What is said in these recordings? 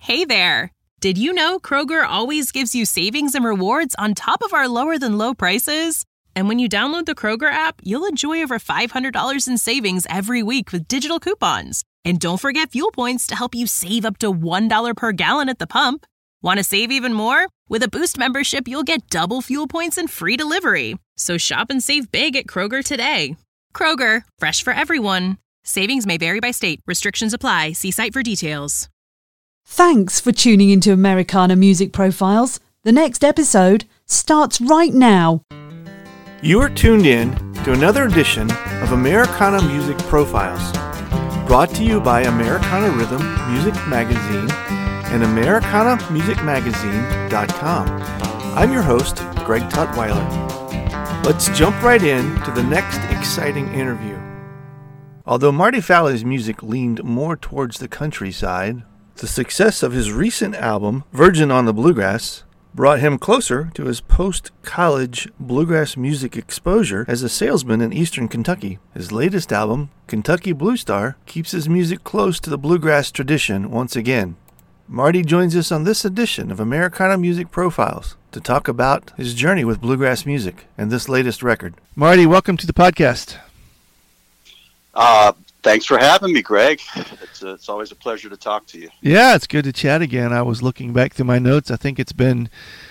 Hey there! Did you know Kroger always gives you savings and rewards on top of our lower-than-low prices? And when you download the Kroger app, you'll enjoy over $500 in savings every week with digital coupons. And don't forget fuel points to help you save up to $1 per gallon at the pump. Want to save even more? With a Boost membership, you'll get double fuel points and free delivery. So shop and save big at Kroger today. Kroger, fresh for everyone. Savings may vary by state. Restrictions apply. See site for details. Thanks for tuning into Americana Music Profiles. The next episode starts right now. You are tuned in to another edition of Americana Music Profiles, brought to you by Americana Rhythm Music Magazine and AmericanaMusicMagazine.com. I'm your host, Greg Tutwiler. Let's jump right in to the next exciting interview. Although Marty Fowler's music leaned more towards the countryside, the success of his recent album, Virgin on the Bluegrass, brought him closer to his post-college bluegrass music exposure as a salesman in eastern Kentucky. His latest album, Kentucky Blue Star, keeps his music close to the bluegrass tradition once again. Marty joins us on this edition of Americana Music Profiles to talk about his journey with bluegrass music and this latest record. Marty, welcome to the podcast. Thanks for having me, Greg. It's always a pleasure to talk to you. Yeah, it's good to chat again. I was looking back through my notes. I think it's been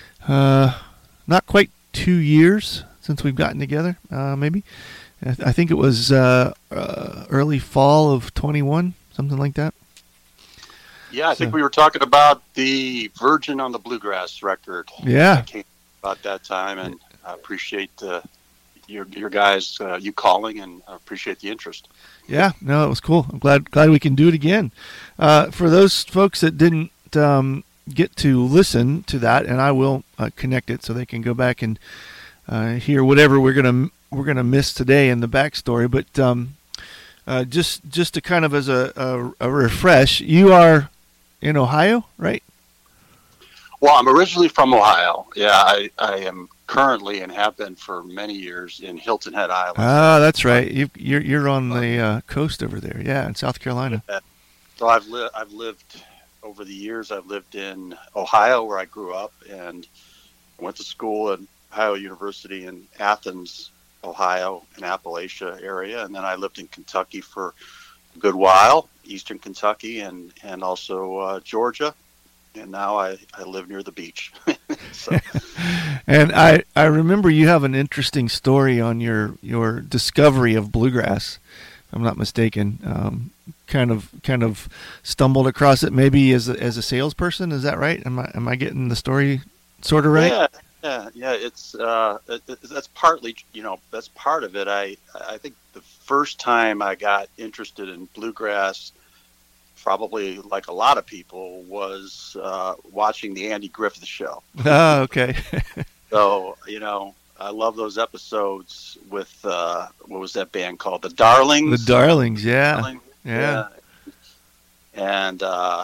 not quite 2 years since we've gotten together, maybe. I think it was early fall of 21, something like that. Yeah, I think we were talking about the Virgin on the Bluegrass record. Yeah. That came about that time, and I appreciate your guys, you calling, and I appreciate the interest. Yeah, no, it was cool. I'm glad we can do it again. For those folks that didn't get to listen to that, and I will connect it so they can go back and hear whatever we're gonna miss today in the backstory. But just to kind of as a refresh, you are in Ohio, right? Well, I'm originally from Ohio. Yeah, I am currently and have been for many years in Hilton Head Island. Ah, that's right. You're on the coast over there, yeah, in South Carolina. So I've lived over the years. I've lived in Ohio, where I grew up, and went to school at Ohio University in Athens, Ohio, in Appalachia area, and then I lived in Kentucky for a good while, Eastern Kentucky, and also Georgia. And now I live near the beach. So. And I remember you have an interesting story on your discovery of bluegrass, if I'm not mistaken. Kind of stumbled across it maybe as a salesperson. Is that right? Am I getting the story sort of right? Yeah. It's that's partly, that's part of it. I think the first time I got interested in bluegrass, probably like a lot of people, was watching the Andy Griffith Show. Oh, okay. So, I love those episodes with, what was that band called? The Darlings? The Darlings, yeah. Yeah. And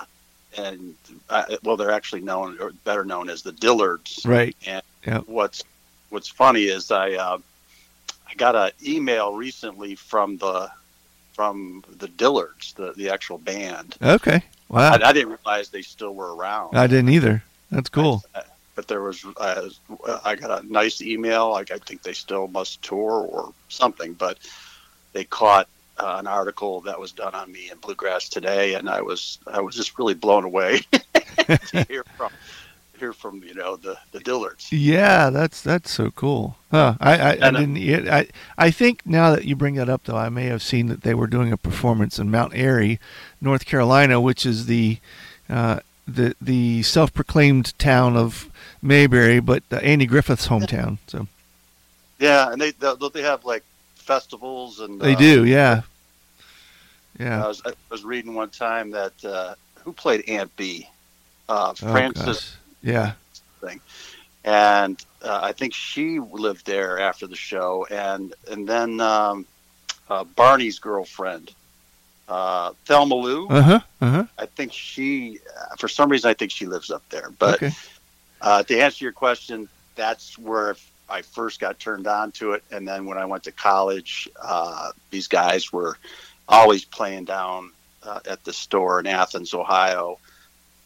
they're actually better known as the Dillards. Right. And yep. What's funny is I got an email recently from the Dillards, the actual band. Okay. Wow. I didn't realize they still were around. I didn't either. That's cool. But there was, I got a nice email. I think they still must tour or something, but they caught an article that was done on me in Bluegrass Today, and I was just really blown away to hear from the Dillards. Yeah, that's so cool. Huh. I think now that you bring that up, though, I may have seen that they were doing a performance in Mount Airy, North Carolina, which is the self-proclaimed town of Mayberry, but Andy Griffith's hometown. So. Yeah, and they have like festivals and they do. Yeah. Yeah. I was reading one time that who played Aunt B? Gosh. Frances. Yeah. Thing. And I think she lived there after the show, and then Barney's girlfriend, Thelma Lou. I think she, for some reason, I think she lives up there. But okay. To answer your question, that's where I first got turned on to it. And then when I went to college, these guys were always playing down at the store in Athens, Ohio.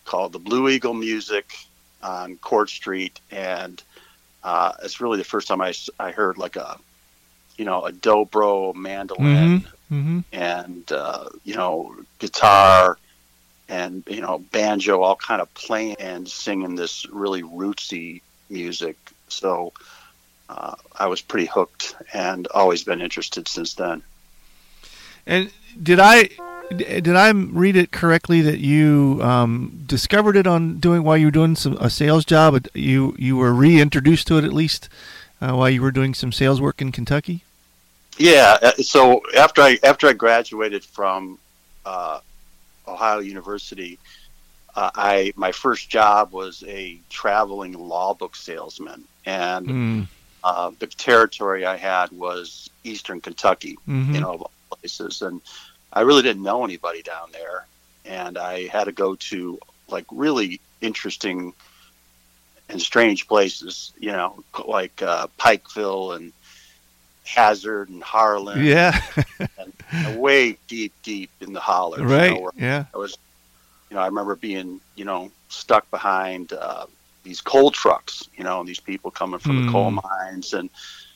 called the Blue Eagle Music on Court Street, and it's really the first time I heard like a dobro, mandolin, and guitar and banjo, all kind of playing and singing this really rootsy music. So I was pretty hooked and always been interested since then. And did I read it correctly that you discovered it while you were doing a sales job? You were reintroduced to it at least while you were doing some sales work in Kentucky? Yeah. So after I graduated from Ohio University, my first job was a traveling law book salesman, and the territory I had was Eastern Kentucky, places, and I really didn't know anybody down there, and I had to go to like really interesting and strange places, like Pikeville and Hazard and Harlan, and way deep in the hollers, right? I was, I remember being, stuck behind these coal trucks, and these people coming from the coal mines, and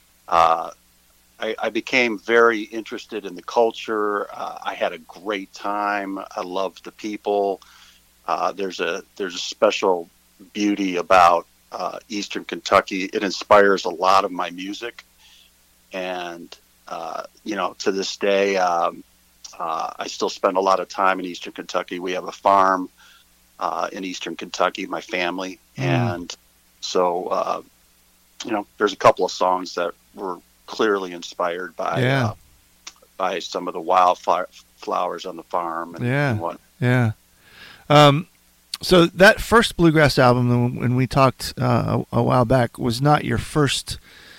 I became very interested in the culture. I had a great time. I loved the people. There's a special beauty about Eastern Kentucky. It inspires a lot of my music, and to this day, I still spend a lot of time in Eastern Kentucky. We have a farm in Eastern Kentucky, my family, and so there's a couple of songs that were clearly inspired by some of the wildflowers on the farm and what. Yeah. So that first bluegrass album, when we talked a while back, was not your first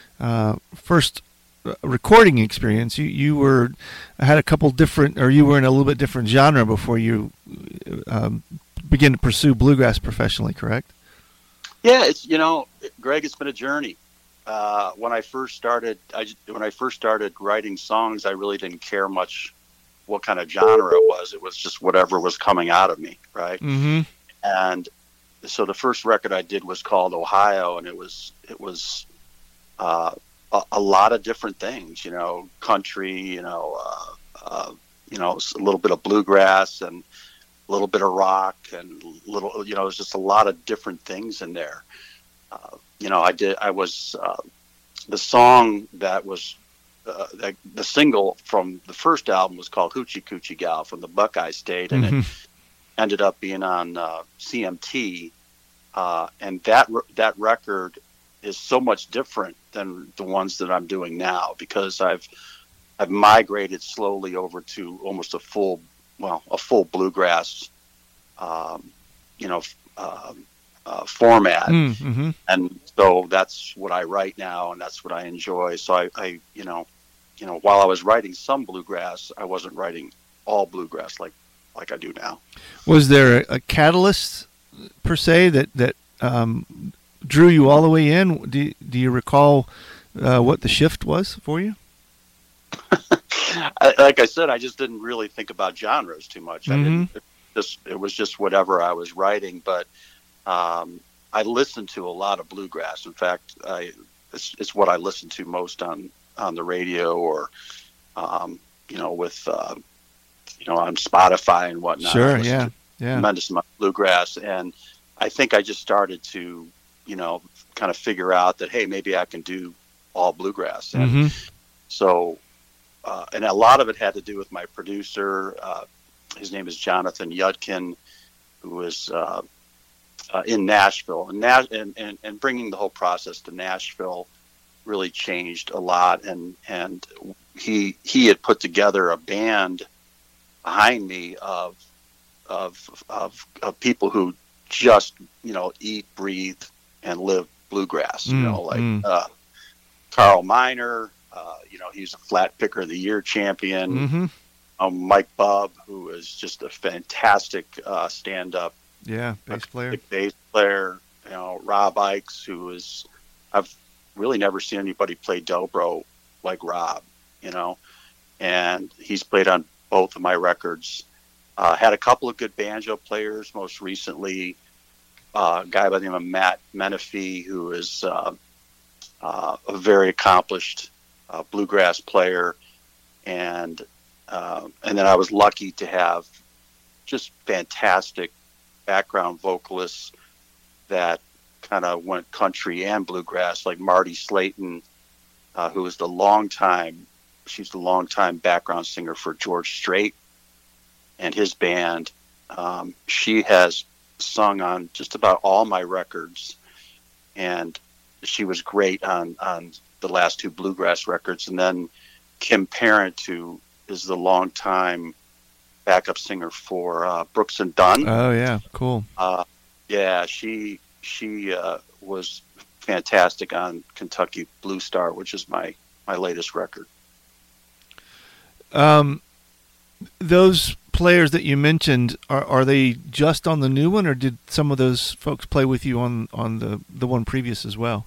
recording experience. You had a couple different, or you were in a little bit different genre before you began to pursue bluegrass professionally, correct? Yeah, it's Greg, it's been a journey. When I first started writing songs, I really didn't care much what kind of genre it was. It was just whatever was coming out of me, right? Mm-hmm. And so the first record I did was called Ohio, and it was a lot of different things, country, a little bit of bluegrass and a little bit of rock and it was just a lot of different things in there. The song that was the single from the first album was called Hoochie Coochie Gal from the Buckeye State, and it ended up being on CMT, and that record is so much different than the ones that I'm doing now, because I've migrated slowly over to almost a full bluegrass format, and so that's what I write now, and that's what I enjoy. So I while I was writing some bluegrass, I wasn't writing all bluegrass like I do now. Was there a catalyst per se that drew you all the way in? Do you recall what the shift was for you? Like I said, I just didn't really think about genres too much. It was just whatever I was writing, but I listened to a lot of bluegrass. In fact, it's what I listen to most on the radio, or with on Spotify and whatnot. Sure, yeah. Tremendous amount of bluegrass, and I think I just started to kind of figure out that, hey, maybe I can do all bluegrass, and so and a lot of it had to do with my producer. His name is Jonathan Yudkin, who was in Nashville, and bringing the whole process to Nashville really changed a lot. And he had put together a band behind me of people who just eat, breathe, and live bluegrass. Carl Miner, he's a flat picker of the year champion. Mike Bubb, who is just a fantastic stand-up bass player. Bass player. Rob Ikes, I've really never seen anybody play dobro like Rob. And he's played on both of my records. Had a couple of good banjo players. Most recently, a guy by the name of Matt Menifee, who is a very accomplished bluegrass player, and then I was lucky to have just fantastic background vocalists that kind of went country and bluegrass, like Marty Slayton, who is she's the longtime background singer for George Strait and his band. She has sung on just about all my records, and she was great on the last two bluegrass records. And then Kim Parent, who is the longtime backup singer for Brooks and Dunn. Oh yeah, cool. Yeah, she was fantastic on Kentucky Blue Star, which is my latest record. Those players that you mentioned, are they just on the new one, or did some of those folks play with you on the one previous as well?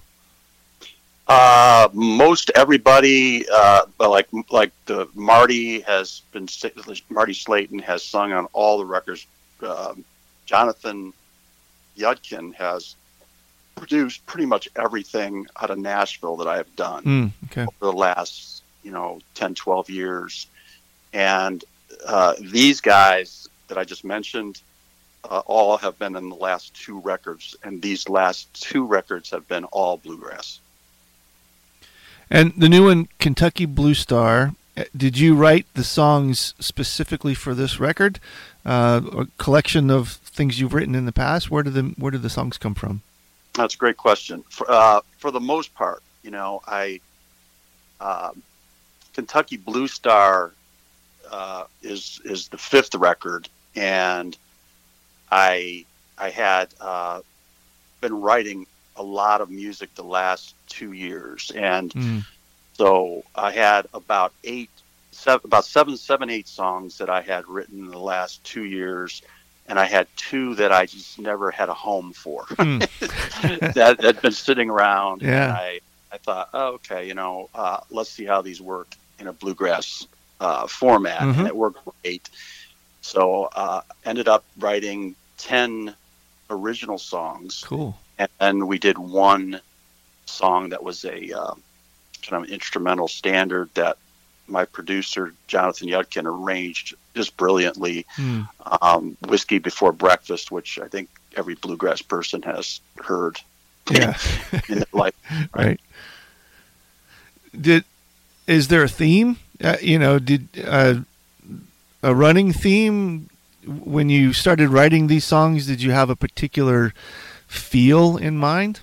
Most everybody, but like the Marty Slayton has sung on all the records. Jonathan Yudkin has produced pretty much everything out of Nashville that I have done over the last 10, 12 years. And these guys that I just mentioned all have been in the last two records, and these last two records have been all bluegrass. And the new one, Kentucky Blue Star, did you write the songs specifically for this record? A collection of things you've written in the past? Where did the songs come from? That's a great question. For the most part, Kentucky Blue Star is the fifth record, and I had been writing a lot of music the last 2 years, and so I had about 8 songs that I had written in the last 2 years, and I had 2 that I just never had a home for that had been sitting around. Yeah. And I thought, okay, let's see how these work in a bluegrass format, and it worked great. So ended up writing 10 original songs. Cool. And then we did one song that was a kind of instrumental standard that my producer, Jonathan Yudkin, arranged just brilliantly. Whiskey Before Breakfast, which I think every bluegrass person has heard in their life. Right. Is there a theme? Did a running theme when you started writing these songs? Did you have a particular feel in mind?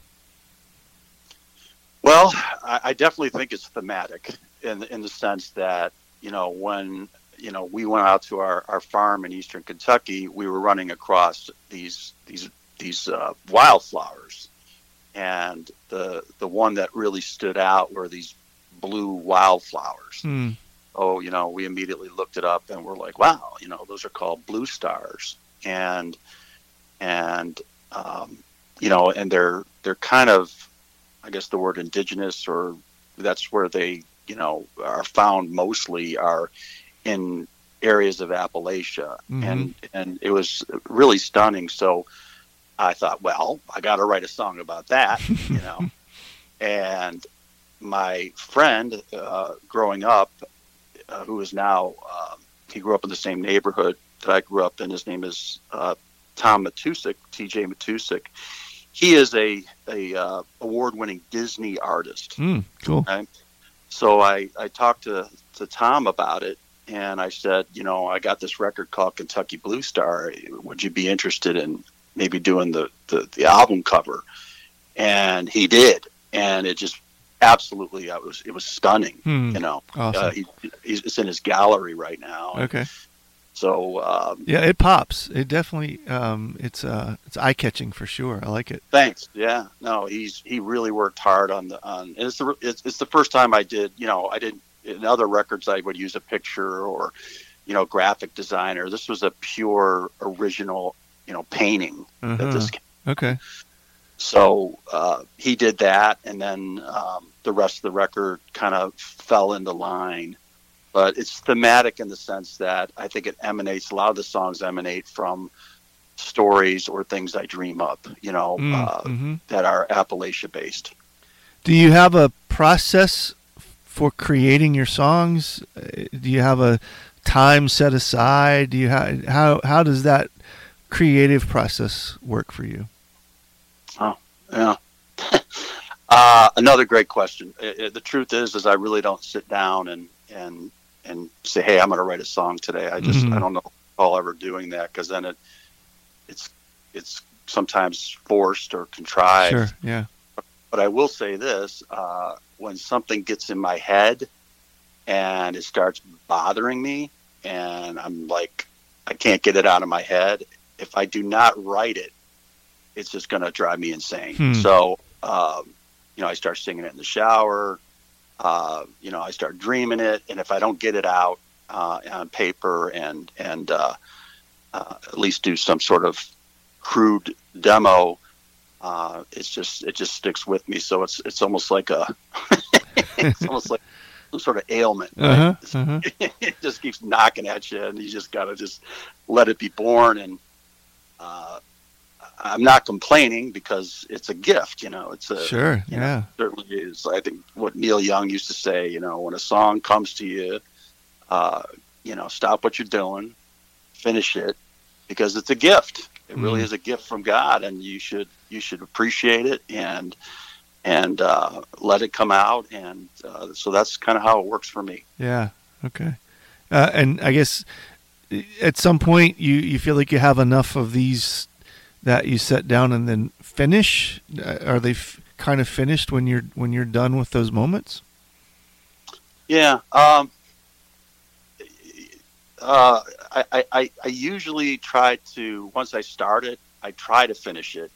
Well, I definitely think it's thematic in the sense that, when, we went out to our farm in eastern Kentucky, we were running across these wildflowers. And the one that really stood out were these blue wildflowers. Oh, we immediately looked it up and we're like, wow, those are called blue stars. And and they're kind of, I guess the word indigenous, or that's where they, are found mostly, are in areas of Appalachia. And it was really stunning. So I thought, well, I got to write a song about that, and my friend, growing up, who is now, he grew up in the same neighborhood that I grew up in. His name is Tom Matusik, TJ Matusik. He is a award-winning Disney artist. Cool. Okay? So I talked to Tom about it, and I said, I got this record called Kentucky Blue Star. Would you be interested in maybe doing the album cover? And he did, and it just absolutely, it was stunning. Awesome. It's in his gallery right now. Okay. So yeah, it pops. It definitely it's eye catching for sure. I like it. Thanks. Yeah. No, he really worked hard on and it's the first time I did. I didn't, in other records I would use a picture or graphic designer. This was a pure original painting that this came. Okay. So he did that, and then the rest of the record kind of fell into line. but it's thematic in the sense that I think a lot of the songs emanate from stories or things I dream up, that are Appalachia based. Do you have a process for creating your songs? Do you have a time set aside? How does that creative process work for you? Oh, yeah. Another great question. The truth is I really don't sit down and say, hey, I'm going to write a song today. I don't know if I'll ever doing that, because then it's sometimes forced or contrived. Sure, yeah. But I will say this, when something gets in my head and it starts bothering me and I'm like, I can't get it out of my head, if I do not write it, it's just going to drive me insane. So, I start singing it in the shower, I start dreaming it. And if I don't get it out on paper and at least do some sort of crude demo, it just sticks with me. So it's almost like it's almost like some sort of ailment. Right? It just keeps knocking at you, and you just gotta just let it be born. And I'm not complaining, because it's a gift. It's a sure, yeah, certainly is. I think what Neil Young used to say. When a song comes to you, stop what you're doing, finish it, because it's a gift. It really is a gift from God, and you should appreciate it and let it come out. And so that's kind of how it works for me. Yeah. Okay. And I guess at some point you feel like you have enough of these that you set down and then finish. Are they kind of finished when you're done with those moments? Yeah. I usually try to, once I start it, I try to finish it.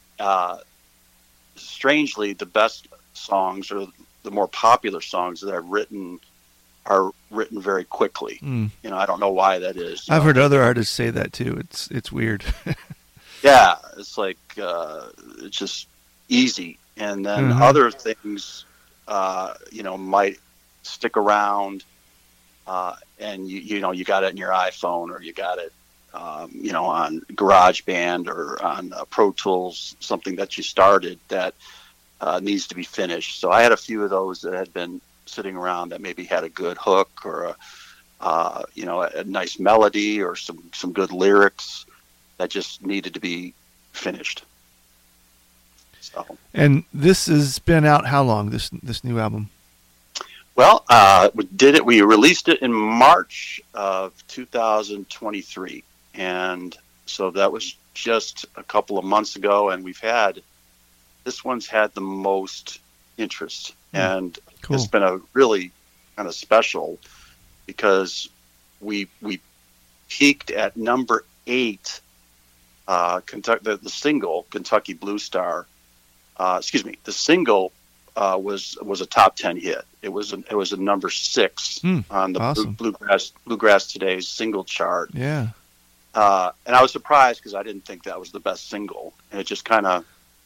Strangely, the best songs, or the more popular songs that I've written, are written very quickly. I don't know why that is. I've heard other artists say that too. It's weird. Yeah, it's like it's just easy, and then other things, might stick around. And you got it in your iPhone, or you got it, on GarageBand or on Pro Tools, something that you started that needs to be finished. So I had a few of those that had been sitting around that maybe had a good hook, or a nice melody, or some good lyrics that just needed to be finished. So. And this has been out how long? This new album? Well, we released it in March of 2023. And so that was just a couple of months ago. And this one's had the most interest. And cool. It's been a really kind of special, because we peaked at number 8, Kentucky, the single, Kentucky Blue Star. The single was a top 10 hit. It was a number 6 on the awesome. Bluegrass Today's single chart. Yeah. And I was surprised, because I didn't think that was the best single, and it just kind of,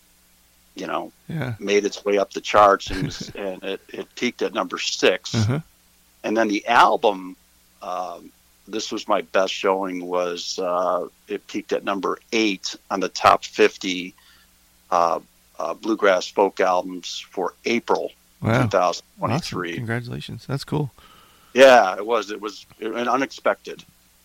made its way up the charts, and it peaked at number 6. And then the album, this was my best showing, was it peaked at number 8 on the top 50 bluegrass folk albums for April 2023. Awesome. Congratulations. That's cool. Yeah, it was unexpected.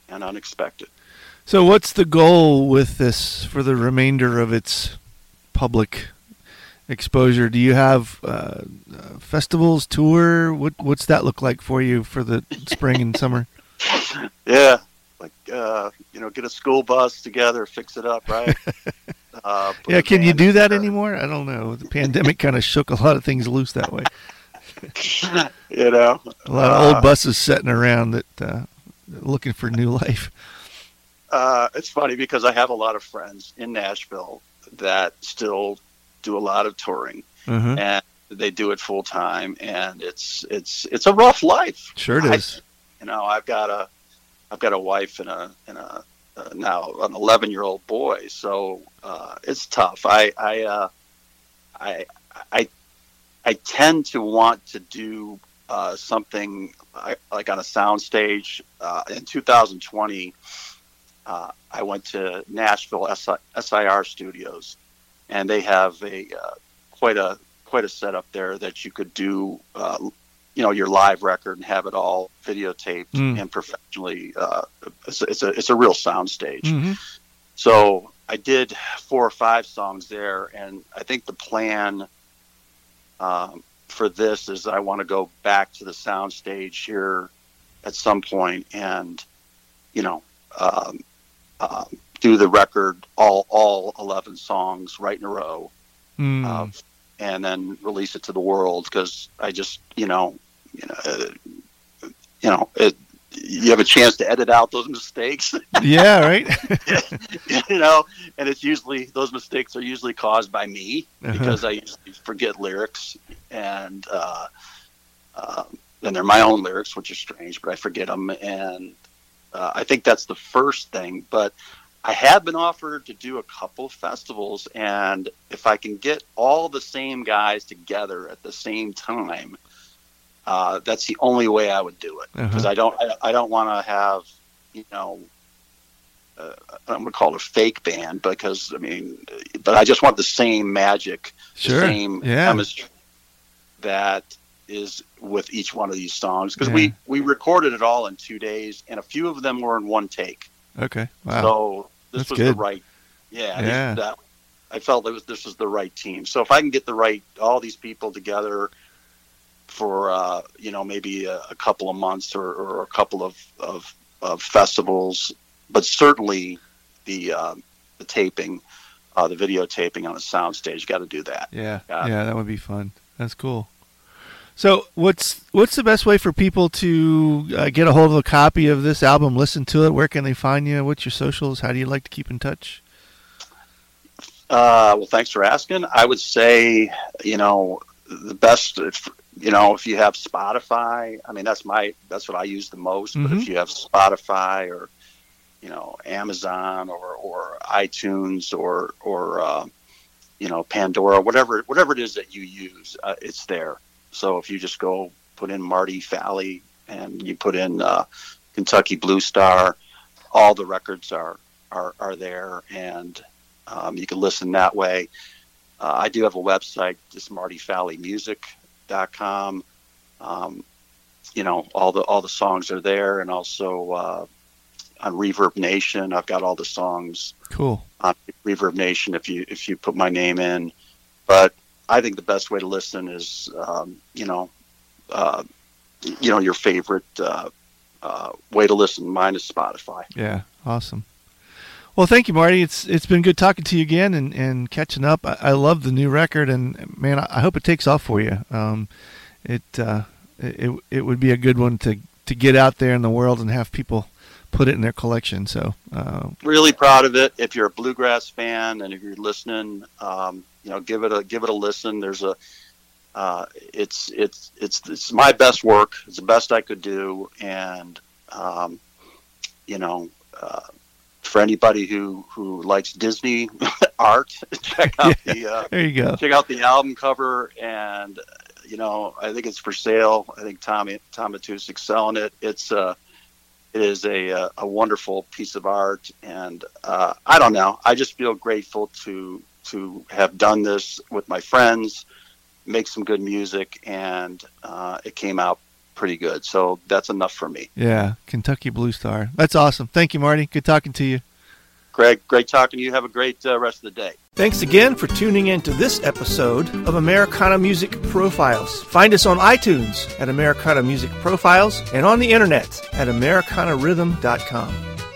So what's the goal with this for the remainder of its public exposure? Do you have festivals, tour? What's that look like for you for the spring and summer? Yeah, get a school bus together, fix it up, right? Yeah, can you do that anymore? I don't know. The pandemic kind of shook a lot of things loose that way. A lot of old buses sitting around that looking for new life. It's funny, because I have a lot of friends in Nashville that still do a lot of touring, and they do it full time, and it's a rough life. Sure it is. I've got a wife and a now an 11-year-old boy, so it's tough. I tend to want to do something like on a sound stage. In 2020, I went to Nashville SIR Studios, and they have quite a setup there that you could do, your live record and have it all videotaped and professionally. It's a real sound stage. Mm-hmm. So I did 4 or 5 songs there, and I think the plan for this is I want to go back to the sound stage here at some point and, do the record, all 11 songs right in a row, and then release it to the world, because I just, you have a chance to edit out those mistakes. Yeah, right. And it's usually, those mistakes are usually caused by me, because I usually forget lyrics, and they're my own lyrics, which is strange, but I forget them. And I think that's the first thing. But I have been offered to do a couple of festivals, and if I can get all the same guys together at the same time, that's the only way I would do it, because I don't want to have, I'm going to call it a fake band, because but I just want the same magic, the same chemistry that is with each one of these songs, because we recorded it all in 2 days, and a few of them were in one take. Okay, wow. So this was good. The right, I felt this was the right team. So if I can get all these people together for maybe a couple of months or a couple of festivals, but certainly the taping, the videotaping on a soundstage, got to do that. Yeah, that would be fun. That's cool. So what's the best way for people to get a hold of a copy of this album, listen to it? Where can they find you? What's your socials? How do you like to keep in touch? Well, thanks for asking. I would say, the best, if you have Spotify, that's what I use the most. But if you have Spotify or, Amazon or iTunes or Pandora, whatever it is that you use, it's there. So if you just go put in Marty Fally and you put in Kentucky Blue Star, all the records are there, and you can listen that way. I do have a website, just martyfallymusic.com. All the songs are there, and also on Reverb Nation, I've got all the songs. Cool. On Reverb Nation, if you put my name in. But I think the best way to listen is, your favorite way to listen. Mine is Spotify. Yeah, awesome. Well, thank you, Marty. It's been good talking to you again and catching up. I love the new record, and man, I hope it takes off for you. It would be a good one to get out there in the world and have people put it in their collection. So really proud of it. If you're a bluegrass fan and if you're listening, give it a listen. There's it's my best work. It's the best I could do, and for anybody who likes Disney art, check out there you go. Check out the album cover, and I think it's for sale. I think Tom Matusak's selling it. It is a wonderful piece of art, and I don't know. I just feel grateful to have done this with my friends, make some good music, and it came out pretty good. So that's enough for me. Yeah, Kentucky Blue Star. That's awesome. Thank you, Marty. Good talking to you. Greg, great talking to you. Have a great rest of the day. Thanks again for tuning in to this episode of Americana Music Profiles. Find us on iTunes at Americana Music Profiles and on the internet at AmericanaRhythm.com.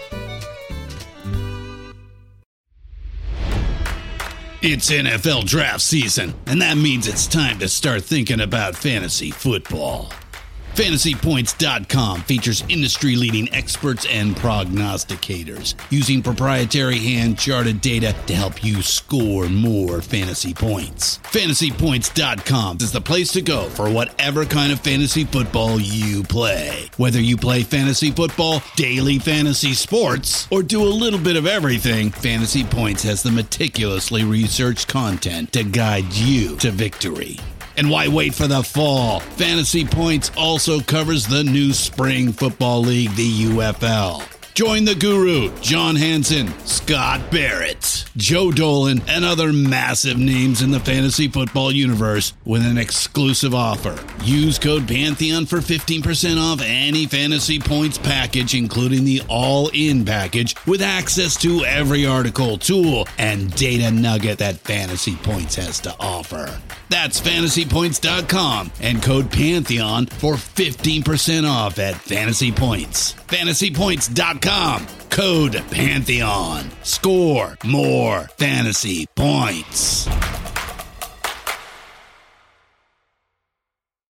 It's NFL draft season, and that means it's time to start thinking about fantasy football. FantasyPoints.com features industry-leading experts and prognosticators using proprietary hand-charted data to help you score more fantasy points. FantasyPoints.com is the place to go for whatever kind of fantasy football you play. Whether you play fantasy football, daily fantasy sports, or do a little bit of everything, Fantasy Points has the meticulously researched content to guide you to victory. And why wait for the fall? Fantasy Points also covers the new spring football league, the UFL. Join the guru, John Hansen, Scott Barrett, Joe Dolan, and other massive names in the fantasy football universe with an exclusive offer. Use code Pantheon for 15% off any Fantasy Points package, including the all-in package, with access to every article, tool, and data nugget that Fantasy Points has to offer. That's fantasypoints.com and code Pantheon for 15% off at Fantasy Points. Fantasypoints.com, code Pantheon. Score more fantasy points.